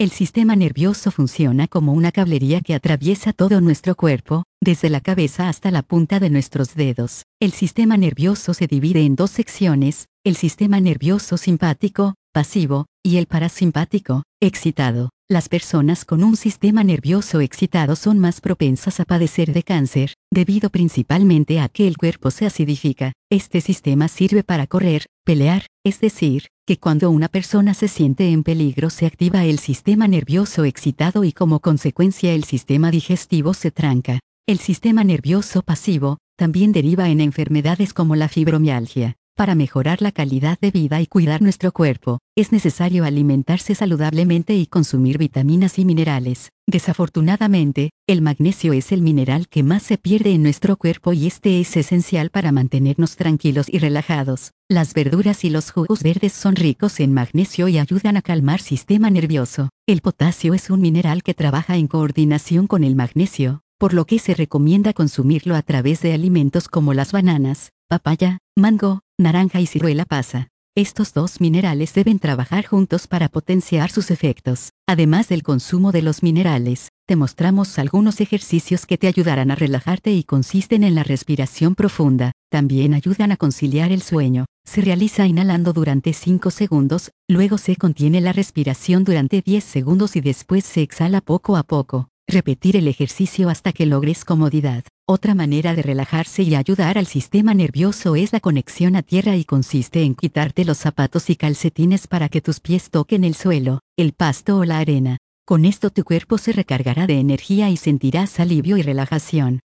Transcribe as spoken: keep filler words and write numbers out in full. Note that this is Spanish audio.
El sistema nervioso funciona como una cablería que atraviesa todo nuestro cuerpo, desde la cabeza hasta la punta de nuestros dedos. El sistema nervioso se divide en dos secciones, el sistema nervioso simpático, pasivo, y el parasimpático, excitado. Las personas con un sistema nervioso excitado son más propensas a padecer de cáncer, debido principalmente a que el cuerpo se acidifica. Este sistema sirve para correr, pelear, es decir, que cuando una persona se siente en peligro se activa el sistema nervioso excitado y como consecuencia el sistema digestivo se tranca. El sistema nervioso pasivo también deriva en enfermedades como la fibromialgia. Para mejorar la calidad de vida y cuidar nuestro cuerpo, es necesario alimentarse saludablemente y consumir vitaminas y minerales. Desafortunadamente, el magnesio es el mineral que más se pierde en nuestro cuerpo y este es esencial para mantenernos tranquilos y relajados. Las verduras y los jugos verdes son ricos en magnesio y ayudan a calmar el sistema nervioso. El potasio es un mineral que trabaja en coordinación con el magnesio, por lo que se recomienda consumirlo a través de alimentos como las bananas, papaya, mango, naranja y ciruela pasa. Estos dos minerales deben trabajar juntos para potenciar sus efectos. Además del consumo de los minerales, te mostramos algunos ejercicios que te ayudarán a relajarte y consisten en la respiración profunda. También ayudan a conciliar el sueño. Se realiza inhalando durante cinco segundos, luego se contiene la respiración durante diez segundos y después se exhala poco a poco. Repetir el ejercicio hasta que logres comodidad. Otra manera de relajarse y ayudar al sistema nervioso es la conexión a tierra y consiste en quitarte los zapatos y calcetines para que tus pies toquen el suelo, el pasto o la arena. Con esto tu cuerpo se recargará de energía y sentirás alivio y relajación.